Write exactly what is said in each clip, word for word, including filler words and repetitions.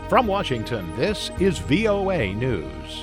From Washington, this is V O A News.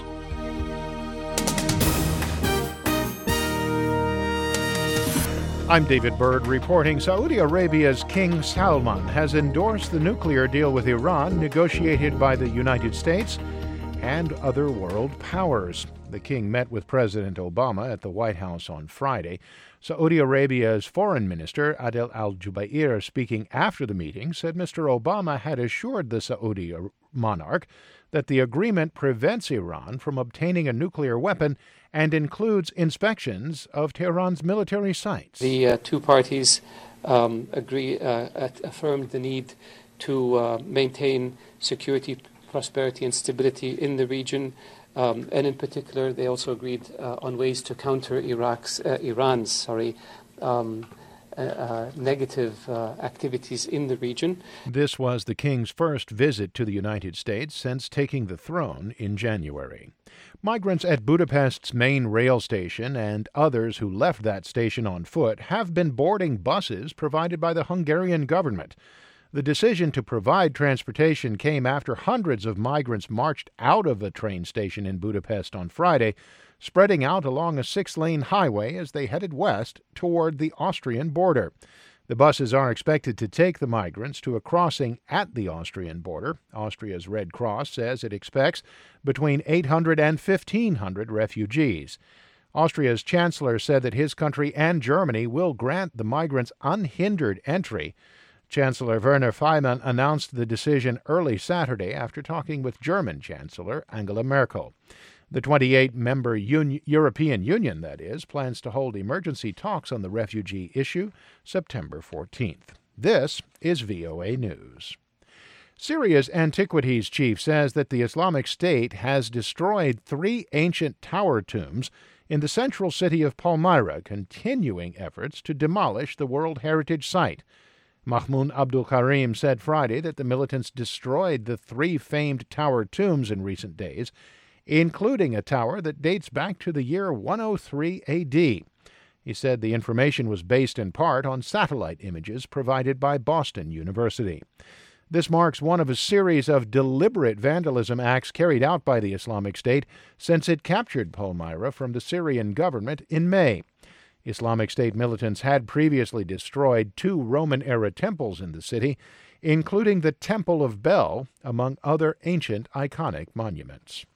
I'm David Byrd reporting. Saudi Arabia's King Salman has endorsed the nuclear deal with Iran negotiated by the United States and other world powers. The king met with President Obama at the White House on Friday. Saudi Arabia's foreign minister, Adel al-Jubeir, speaking after the meeting, said Mister Obama had assured the Saudi monarch that the agreement prevents Iran from obtaining a nuclear weapon and includes inspections of Tehran's military sites. The uh, two parties um, agree, uh, affirmed the need to uh, maintain security, prosperity, and stability in the region. Um, and in particular, they also agreed uh, on ways to counter Iraq's, uh, Iran's sorry, um, uh, uh, negative uh, activities in the region. This was the king's first visit to the United States since taking the throne in January. Migrants at Budapest's main rail station and others who left that station on foot have been boarding buses provided by the Hungarian government. The decision to provide transportation came after hundreds of migrants marched out of a train station in Budapest on Friday, spreading out along a six-lane highway as they headed west toward the Austrian border. The buses are expected to take the migrants to a crossing at the Austrian border. Austria's Red Cross says it expects between eight hundred and fifteen hundred refugees. Austria's chancellor said that his country and Germany will grant the migrants unhindered entry. Chancellor Werner Faymann announced the decision early Saturday after talking with German Chancellor Angela Merkel. The twenty-eight member Un- European Union, that is, plans to hold emergency talks on the refugee issue September fourteenth. This is V O A News. Syria's antiquities chief says that the Islamic State has destroyed three ancient tower tombs in the central city of Palmyra, continuing efforts to demolish the World Heritage Site. Mahmoud Abdul Karim said Friday that the militants destroyed the three famed tower tombs in recent days, including a tower that dates back to the year one oh three A D. He said the information was based in part on satellite images provided by Boston University. This marks one of a series of deliberate vandalism acts carried out by the Islamic State since it captured Palmyra from the Syrian government in May. Islamic State militants had previously destroyed two Roman-era temples in the city, including the Temple of Bel, among other ancient iconic monuments.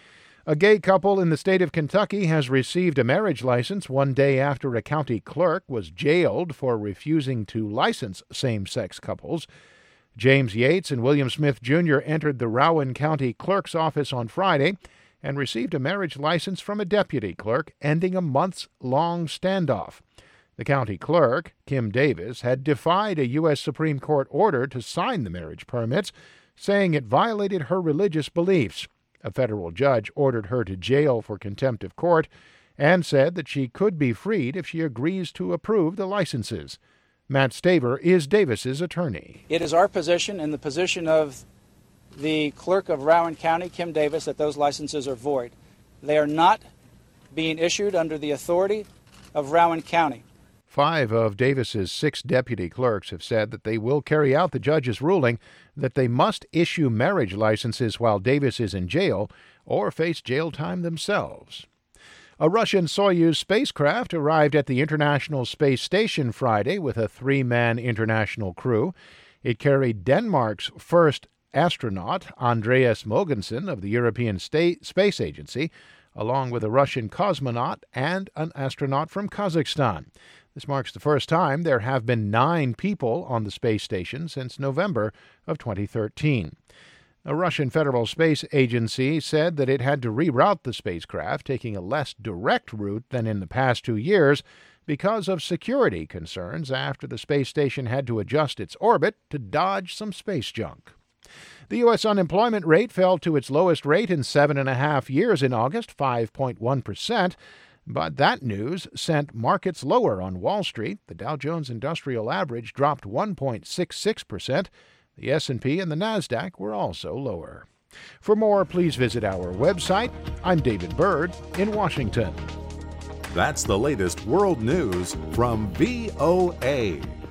A gay couple in the state of Kentucky has received a marriage license one day after a county clerk was jailed for refusing to license same-sex couples. James Yates and William Smith Junior entered the Rowan County Clerk's office on Friday and received a marriage license from a deputy clerk, ending a months-long standoff. The county clerk, Kim Davis, had defied a U S Supreme Court order to sign the marriage permits, saying it violated her religious beliefs. A federal judge ordered her to jail for contempt of court and said that she could be freed if she agrees to approve the licenses. Matt Staver is Davis's attorney. It is our position and the position of the clerk of Rowan County, Kim Davis, that those licenses are void. They are not being issued under the authority of Rowan County. Five of Davis's six deputy clerks have said that they will carry out the judge's ruling that they must issue marriage licenses while Davis is in jail or face jail time themselves. A Russian Soyuz spacecraft arrived at the International Space Station Friday with a three-man international crew. It carried Denmark's first astronaut, Andreas Mogensen of the European State Space Agency, along with a Russian cosmonaut and an astronaut from Kazakhstan. This marks the first time there have been nine people on the space station since November of twenty thirteen. A Russian Federal Space Agency said that it had to reroute the spacecraft, taking a less direct route than in the past two years because of security concerns after the space station had to adjust its orbit to dodge some space junk. The U S unemployment rate fell to its lowest rate in seven and a half years in August, five point one percent. But that news sent markets lower on Wall Street. The Dow Jones Industrial Average dropped one point six six percent. The S and P and the NASDAQ were also lower. For more, please visit our website. I'm David Byrd in Washington. That's the latest world news from V O A.